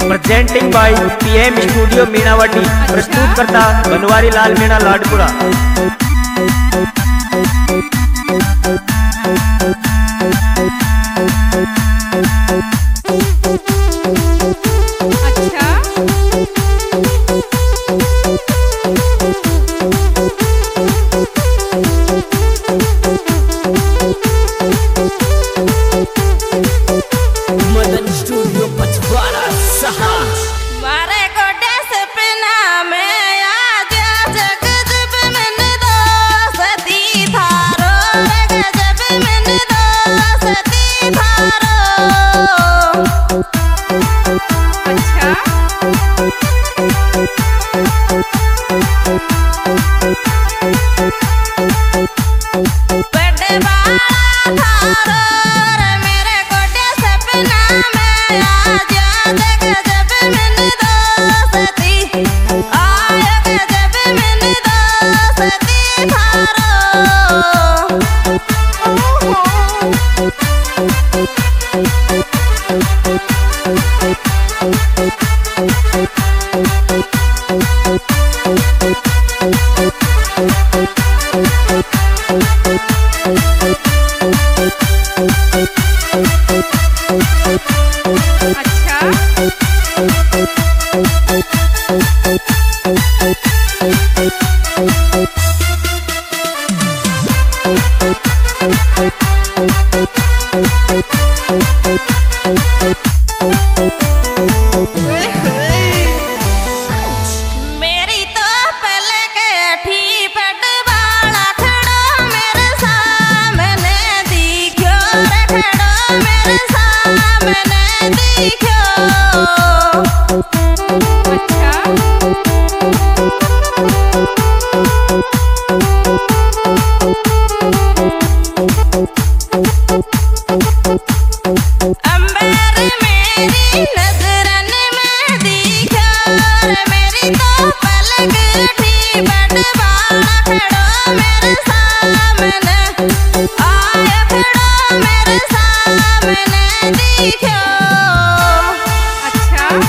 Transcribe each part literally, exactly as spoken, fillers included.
Presenting by PM studio Meenawati. प्रस्तुत करता बनवारी लाल मीणा लाडपुरा। मेरी तो पहले के ठी पट वाला खड़ो मेरे सामने दिखो रे खड़ो मेरे सामने दिखो। अच्छा अंबर मेरी नजरन में दिखो रे मेरी तो पलक ठी बट वाला खड़ो मेरे सामने आए खड़ो मेरे सामने दिखो। अच्छा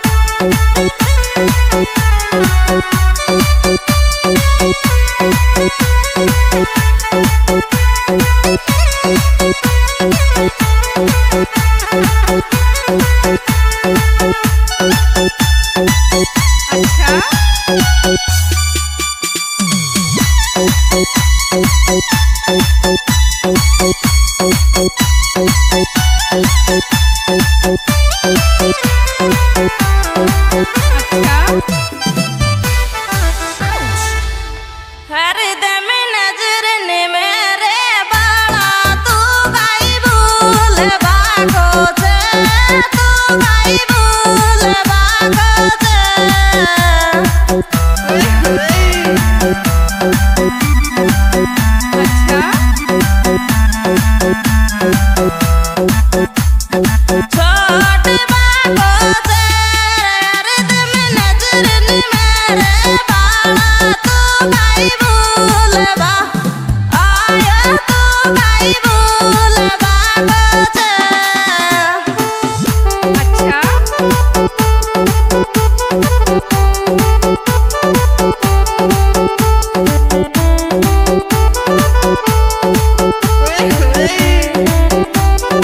हरदम नजरन मेरे बाला तू भाई भूल बागो से तू भाई भूल बागो से। छोट बागो से हरदम नजरन मेरे बाला तू भाई भूल बा आया तू भाई भूल बागो से। अच्छा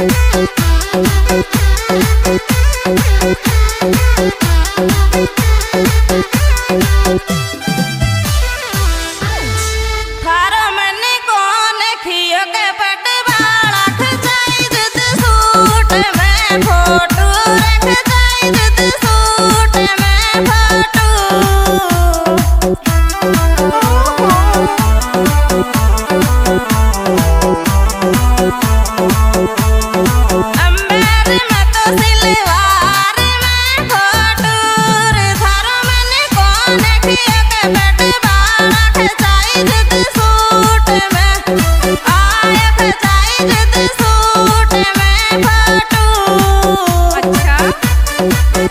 थारो मने कौन खियो के पट बाला खचाई दद सूट में फोटो रख जाई दद सूट में फोटो अंबर में तो सिलवार में फोटो रे थारो मने कौन खियो के पट बाला खचाई दद सूट में आया खचाई दद सूट में फोटो अच्छा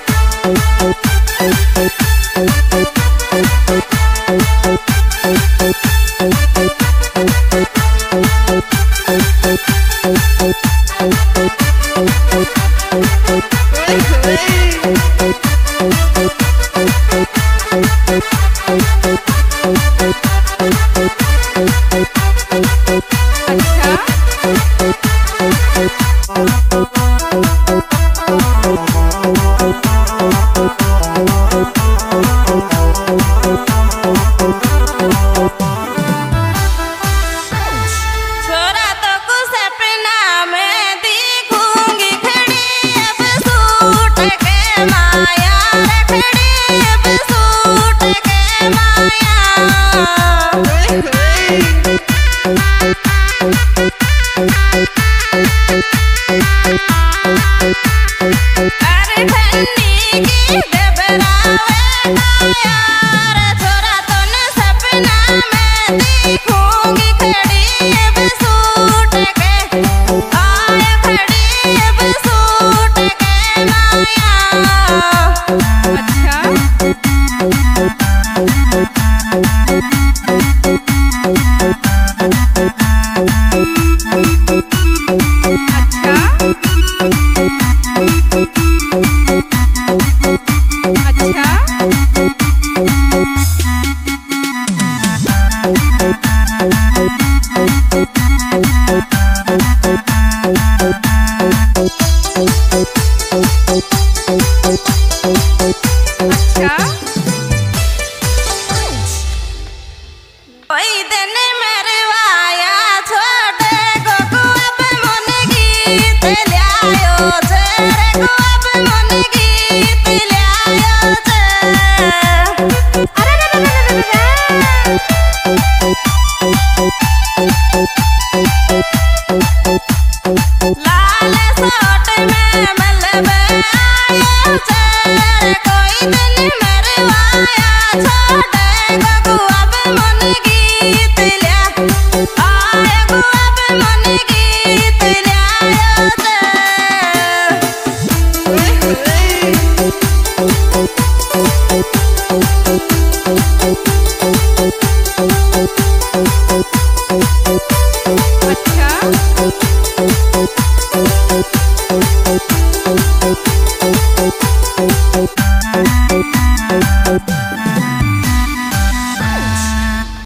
छोरा तो को सपना में दिखूंगी खड़ी अब सूट के माया खड़ी अब सूट के माया अरे ठंडी की डबरावे यार छोरा तो न सपना में दिखूंगी खड़ी अब सूट के आया खड़ी अब सूट के माया अच्छा ओई दिन मरवाया छोटे को को अब मन गीत ल्यायो छे रे को अब मन गीत ल्यायो छे अरे रे रे रे लाल सोट में मलबे आयो छे रे कोई दिन मरवाया छोटे को को अब मन गीत ल्या आया को अब मन गीत ल्यायो छे अच्छा